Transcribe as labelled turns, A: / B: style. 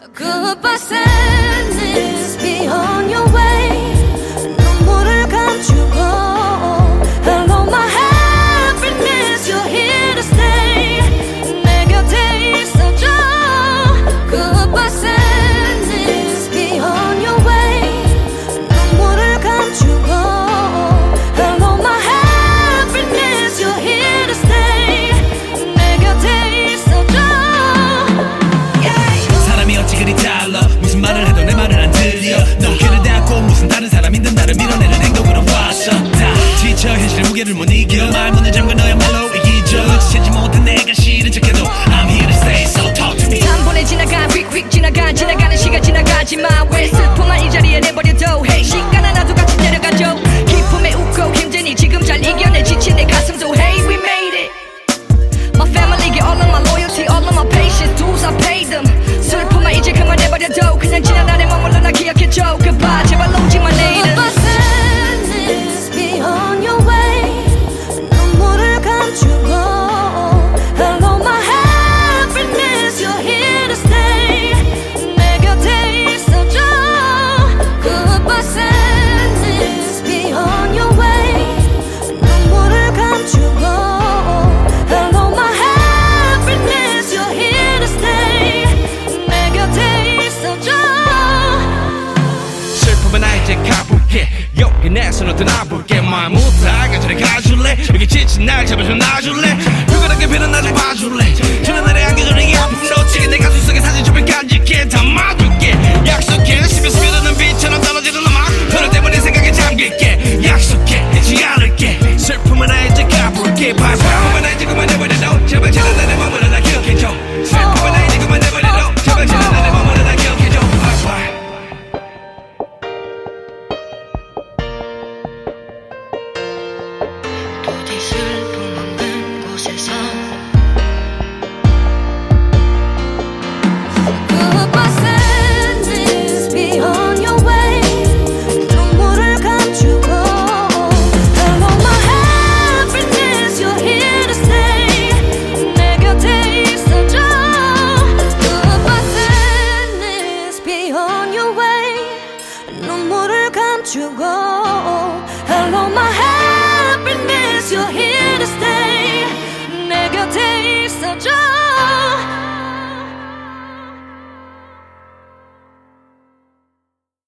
A: Goodbye sadness, be on your way. 눈물을 감추고 Hello my happiness, you're here to stay. 내 곁에 있어줘. Goodbye sadness, be on your way. 눈물을 감추고 Hello my happiness, you're here to stay. 내 곁에 있어줘.
B: 사람이 어찌 그리 달라 무슨 말을 해도 내 말을 안 들려 넌 귀를 닫고 무슨 다른 사람인 듯 나를 밀어내는 행동으로 왔어 다 지쳐 현실의 무게를 못 이겨 말문을 잠궈 너야말로 이기적 눈치채지 못한 내가 싫은 척해도 I'm here to stay so talk to me
C: 3분에 지나가 휙휙 지나가는 시간 지나가지만 왜 슬픔만 이 자리에 내버려둬 Hey 시간 하나도 같이 내려가죠 기쁨에 웃고 힘드니 지금 잘 이겨내 지친 내 가슴도 Hey we made it My family get all of my loyalty all of my patience dues I paid them 슬픔만 이제 그만 내버려둬 그냥 지난 날에 머물러 나 기억해줘 Goodbye 제발 오지마 내일은
A: Goodbye sadness, be on your way. 눈물을 감추고 Hello my happiness, you're here to stay. 내 곁에 있어줘. Goodbye sadness, be on your way. 눈물을 감추고 Hello my happiness, you're here to stay. 내 곁에 있어줘.
B: 슬픔은 나 이제 가볼게 여기 내 손을 떠나볼게 말 못하게 저리 가줄래 여기 지친 날 잡아줘 놔줄래 누구에게 비는 나 좀 봐줄래 지난 날의 안개조리 아픔 놓치게 내 가슴 속에 사진 좀